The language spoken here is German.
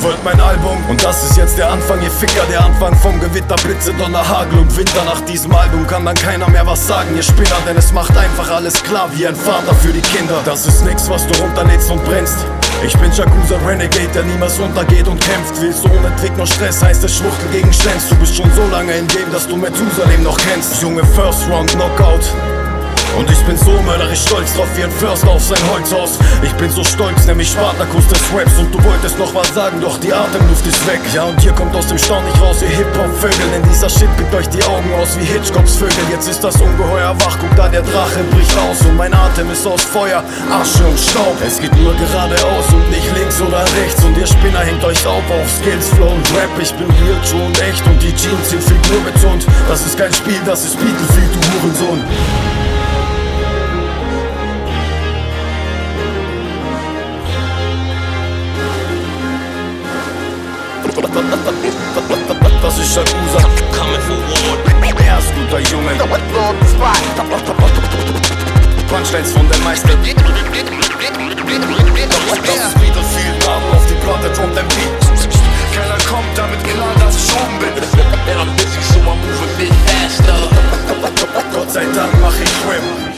wollt mein Album und das ist jetzt der Anfang, ihr Ficker. Der Anfang vom Gewitter, Blitze, Donner, Hagel und Winter. Nach diesem Album kann dann keiner mehr was sagen, ihr Spinner, denn es macht einfach alles klar wie ein Vater für die Kinder. Das ist nix, was du runterlädst und brennst. Ich bin Yakuza Renegade, der niemals untergeht und kämpft. Willst du ohne Trick noch Stress, heißt es Schwuchtel gegen Schlenz. Du bist schon so lange im Game, dass du Methusalem noch kennst. Junge, First Round Knockout. Und ich bin so mörderisch stolz drauf wie ein Förster auf sein Holzhaus. Ich bin so stolz, nämlich Spartakus des Raps. Und du wolltest noch was sagen, doch die Atemluft ist weg. Ja, und hier kommt aus dem Staunen nicht raus, ihr Hip-Hop-Vögel. Denn dieser Shit pickt euch die Augen aus wie Hitchcocks Vögel. Jetzt ist das Ungeheuer wach, guck da, der Drache bricht aus. Und mein Atem ist aus Feuer, Asche und Staub. Es geht nur geradeaus und nicht links oder rechts. Und ihr Spinner hängt euch auf Skills, Flow und Rap. Ich bin real, true und echt und die Jeans sind figurbetont. Das ist kein Spiel, das ist Battlefield, du Hurensohn. Das ist Yakuza. Er ist guter Junge. Punchlines von der Meister. Das ist Battlefield, Marvel auf die Platte, drum dein Beat. Keiner kommt damit klar, dass ich oben bin. And I'm busy, so I'm moving a bit faster. Gott sei Dank mach ich Rap.